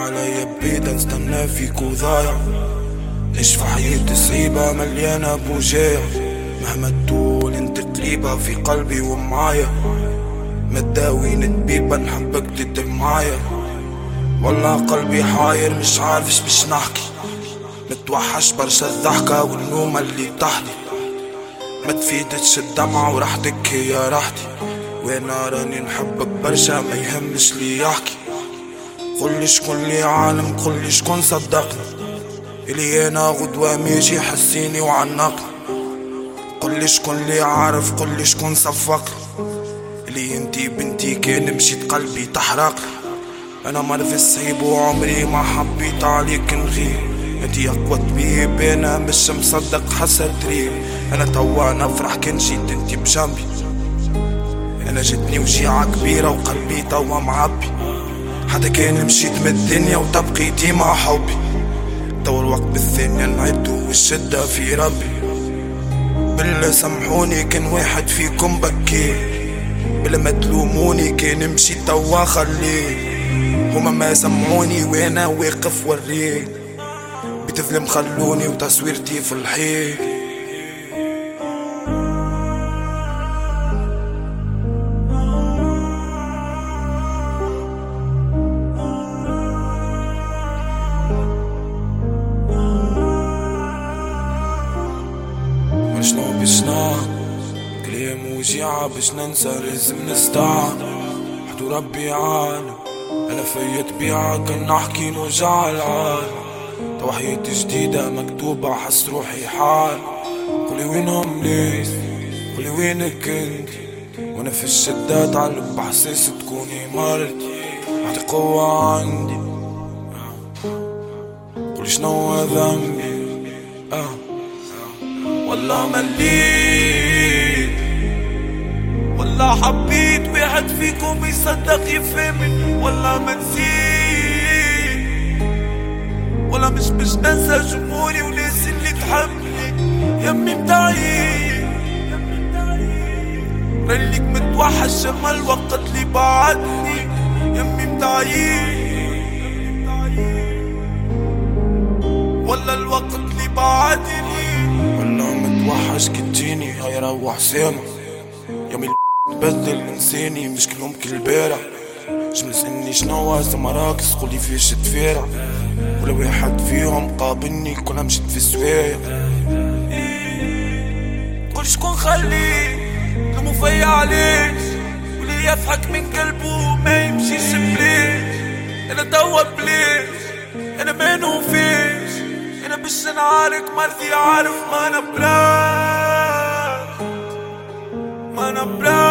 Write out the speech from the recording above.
عليا بيدا نستنى فيك وضايع. عيش في حياتي صعيبة مليانة بوجاع، مهما تقول انت قريبة في قلبي ومعايا. ما تداويني طبيبة نحبك تدل معايا. والله قلبي حاير مش عارفش باش نحكي، متوحش برشا الضحكة والنومة اللي تحتي. ما تفيدتش الدمعة وراحتك هي راحتي، وانا راني نحبك برشا ما يهمش لي يحكي. قولي شكون لي عالم، قولي شكون صدقني، اللي انا غدوة ميجي حسيني وعنقني. قولي شكون لي عارف، قولي شكون صفقني، اللي انتي بنتي كان مشيت قلبي تحرقني. انا مرض الصعيب وعمري ما حبيت عليك نغير، انتي اقوى طبيب انا مش مصدق حسد ريب. انا توا نفرح كان جيت انتي بجنبي، انا جتني وجيعة كبيرة وقلبي توا معبي. حتى كان مشيت من الدنيا وتبقي ديما حبي، توا الوقت بالثانية نعدو والشدة في ربي. بالله سامحوني كان واحد فيكم بكي، بلا ما تلوموني كان مشيت توا خليه. هما ما سمعوني وانا واقف وريك، بتظلم خلوني وتصويرتي في الحيط. شنو باش نعمل كلام وجيعة باش ننسى لازم نستعمل. حدو ربي عالم انا فيا طبيعة كان نحكي نوجع العالم. توا حياتي جديدة مكتوبة حس روحي حال. قولي وينهم ناس، قولي وينك انت، وانا في الشدة تعلق بحساس تكوني مرتي. اعطي قوة عندي، قولي شنو ذنبي. والله مليت، والله حبيت واحد فيكم يصدق يفهمني. والله ما نسيت، ولا مش باش ننسى جمهوري وناس اللي تحبني. يمي متعيد رانيك متوحش اما الوقت اللي بعدني. يمي متعيد ولا الوقت اللي بعدني. والله متوحش كتجيني هاي روح سامع. يومي تبدل انساني مش كلهم كل بارع. جملس اني شنو مراكز قولي فيش تفارع، ولا واحد فيهم قابلني كلها مشيت في السوايع. قول شكون خليه لمو فيا عليش، واللي يضحك من قلبه ما يمشيش بليش. انا توا بليش انا ما نوفيش، انا باش نعارك مرضي عارف ما انا بلاش، ما انا بلاش.